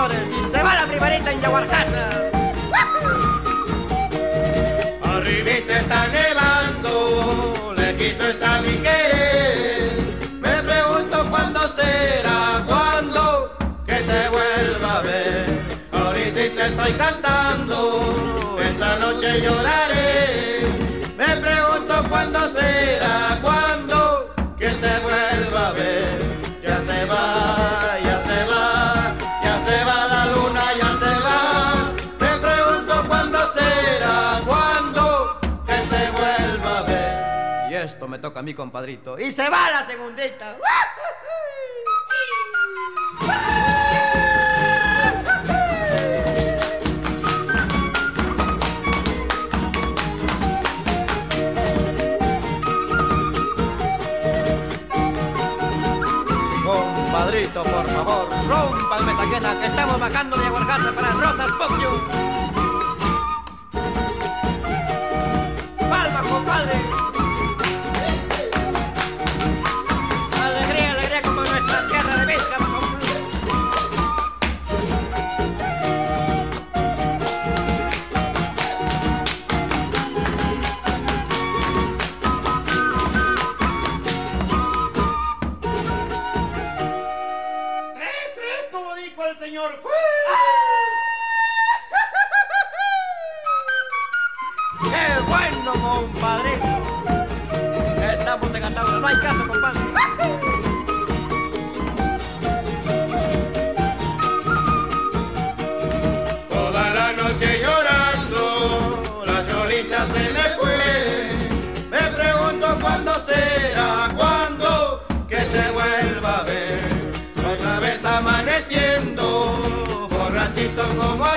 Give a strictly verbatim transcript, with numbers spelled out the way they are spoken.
señores, y se va la primerita en Yaguarcasa. Arribita está nevando, lejito está mi querer. Me pregunto cuándo será, cuándo que te vuelva a ver. Ahorita estoy cantando, esta noche lloraré. Me pregunto cuándo será, cuándo que te vuelva a ver. Ya se va, ya se va, ya se va la luna, ya se va. Me pregunto cuándo será, cuándo que te vuelva a ver. Y esto me toca a mi compadrito. Y se va la segundita. Compadrito, por favor, rompanme esa quena que estamos bajando de Yaguarcasa para Rosas Popio. Palma, compadre. Alegría, alegría como nuestra tierra de Vizca, compadre. El señor juez. ¡Qué bueno, compadrito! Estamos en Andaura, no hay caso, compadre. Toda la noche llorando, la cholita se me fue. Me pregunto cuándo será, cuándo que se vuelva a ver. Otra vez amaneciendo, borrachito como